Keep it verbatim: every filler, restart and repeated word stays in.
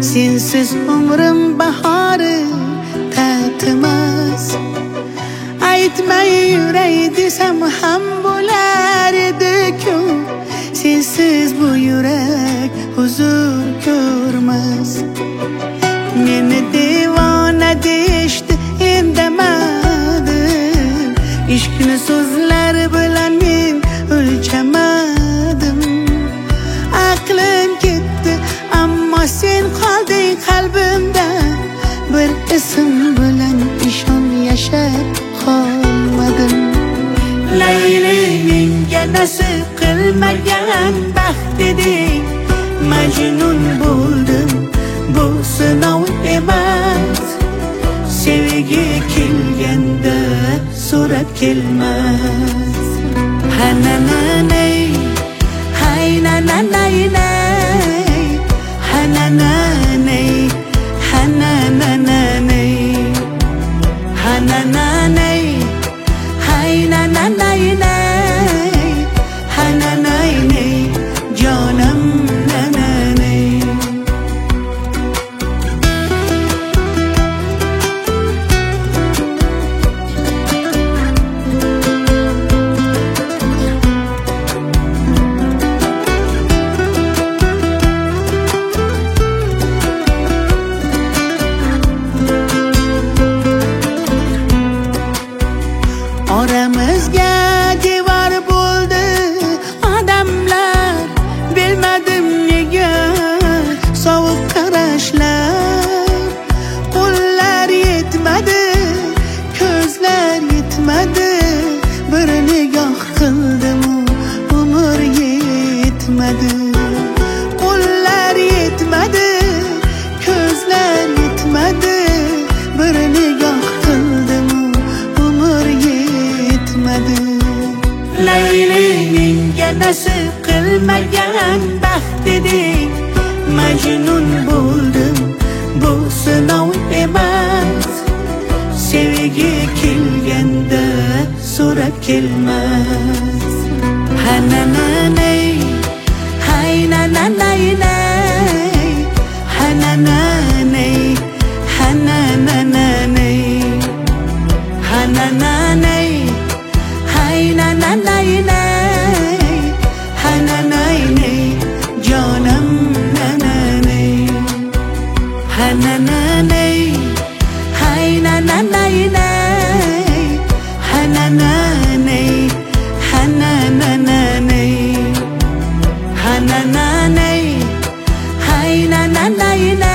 sensiz umrim bahori tatimas. Aytmay yuray desam ham bo'lar edi-ku, sensiz bu yurak huzur ko'rmas. Meni devona deyishdi, indamadim. Ishqni so'zlar bilan men o'lchamadim. Aqlim ketdi, ammo sen qolding qalbimda. Bir ism bilan ishon yashab qolmadim. Layli menga nasib qilmagan baxt eding, majnun bo'ldim, bu sinov emas. Sevgi kelganda so'rab kelmas. Hanananay, haynananay, hanananay, hanananay, hanananay, haynananay, hanananay, canım nananay. Oramizga devor bo'ldi odamlar, bilmadim nega sovuq qarashlar. Qo'llar yetmadi, ko'zlar yetmadi, bir nigoh qildim, umr yetmadi. Qo'llar yetmadi, ko'zlar yetmadi, bir nigoh qildim, umr yetmadi. Layli menga nasib qilmagan baxt eding, majnun bo'ldim, bu sinov emas. Sevgi kelganda so'rab kelmas. Hanananay, haynananay, hanananay, hanananay, hanananay, haynananay, hanananay, canım nananay. Hanananay, haynananay, hanananay, hanananay, hanananay, haynananay.